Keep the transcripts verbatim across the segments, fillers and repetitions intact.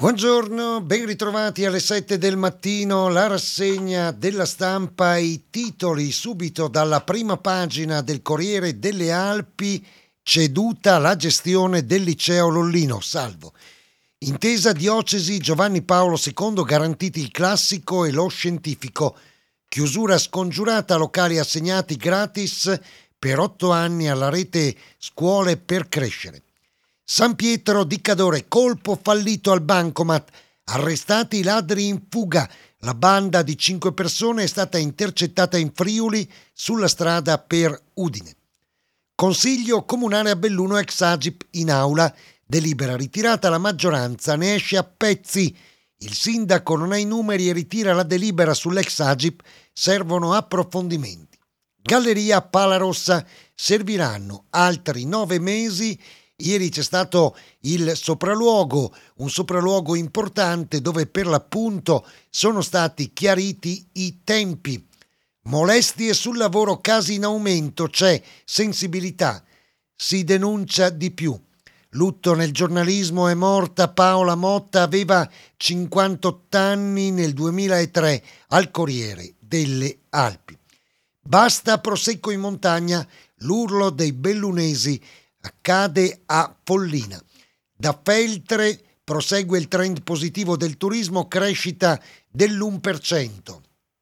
Buongiorno, ben ritrovati alle sette del mattino, la rassegna della stampa, i titoli subito dalla prima pagina del Corriere delle Alpi, ceduta la gestione del liceo Lollino, salvo. Intesa diocesi Giovanni Paolo secondo, garantiti il classico e lo scientifico. Chiusura scongiurata, locali assegnati gratis per otto anni alla rete Scuole per Crescere. San Pietro di Cadore, colpo fallito al bancomat, arrestati i ladri in fuga. La banda di cinque persone è stata intercettata in Friuli sulla strada per Udine. Consiglio comunale a Belluno, ex Agip in aula, delibera ritirata la maggioranza, ne esce a pezzi. Il sindaco non ha i numeri e ritira la delibera sull'ex Agip, servono approfondimenti. Galleria Palarossa, serviranno altri nove mesi. Ieri c'è stato il sopralluogo, un sopralluogo importante dove per l'appunto sono stati chiariti i tempi. Molestie sul lavoro, casi in aumento, c'è sensibilità, si denuncia di più. Lutto nel giornalismo, è morta Paola Motta, aveva cinquantotto anni nel duemilatré, al Corriere delle Alpi. Basta prosecco in montagna, l'urlo dei bellunesi accade a Follina. Da Feltre prosegue il trend positivo del turismo, crescita dell'uno per cento.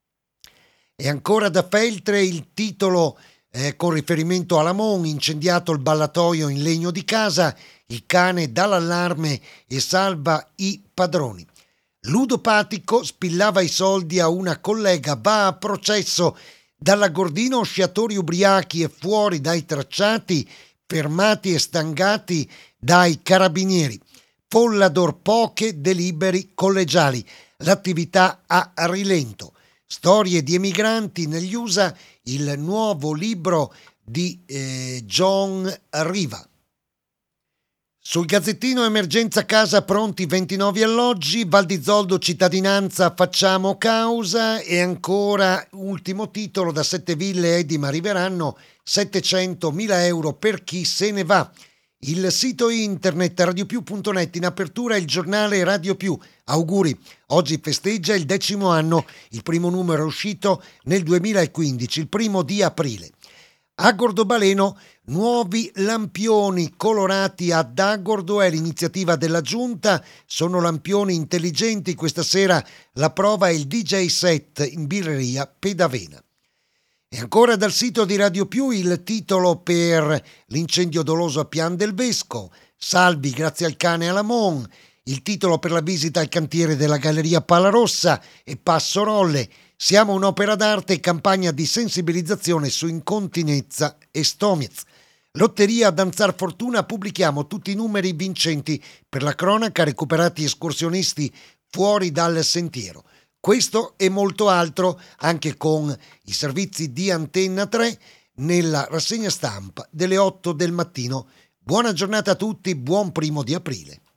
E ancora da Feltre il titolo eh, con riferimento alla Mon, incendiato il ballatoio in legno di casa, il cane dà l'allarme e salva i padroni. Ludopatico, spillava i soldi a una collega, va a processo. Dalla Gordino sciatori ubriachi e fuori dai tracciati, fermati e stangati dai carabinieri. Follador, poche deliberi collegiali. L'attività a rilento. Storie di emigranti negli U S A, il nuovo libro di eh, John Riva. Sul Gazzettino Emergenza Casa, pronti ventinove alloggi, Val di Zoldo cittadinanza facciamo causa, e ancora ultimo titolo da Sette Ville Edima arriveranno settecentomila euro per chi se ne va. Il sito internet radiopiù punto net, in apertura il giornale Radio Più. Auguri, oggi festeggia il decimo anno, il primo numero è uscito nel duemilaquindici, il primo di aprile. A Gordobaleno, nuovi lampioni colorati ad Agordo, è l'iniziativa della giunta, sono lampioni intelligenti, questa sera la prova è il D J set in birreria Pedavena. E ancora dal sito di Radio Più il titolo per l'incendio doloso a Pian del Vesco, salvi grazie al cane alla Mon, il titolo per la visita al cantiere della Galleria Palarossa e Passo Rolle. Siamo un'opera d'arte e campagna di sensibilizzazione su incontinenza e Stomez. Lotteria Danzar Fortuna, pubblichiamo tutti i numeri vincenti per la cronaca, recuperati escursionisti fuori dal sentiero. Questo e molto altro anche con i servizi di Antenna tre nella rassegna stampa delle otto del mattino. Buona giornata a tutti, buon primo di aprile.